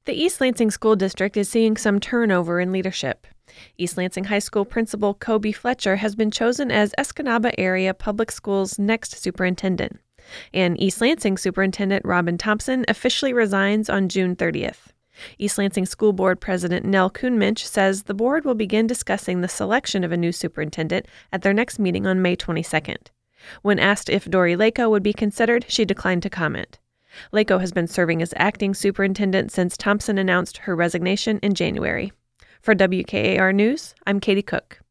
The East Lansing School District is seeing some turnover in leadership. East Lansing High School Principal Kobe Fletcher has been chosen as Escanaba Area Public Schools' next superintendent. And East Lansing Superintendent Robin Thompson officially resigns on June 30th. East Lansing School Board President Nell Kuhnmensch says the board will begin discussing the selection of a new superintendent at their next meeting on May 22nd. When asked if Dory Lako would be considered, she declined to comment. Lako has been serving as acting superintendent since Thompson announced her resignation in January. For WKAR News, I'm Katie Cook.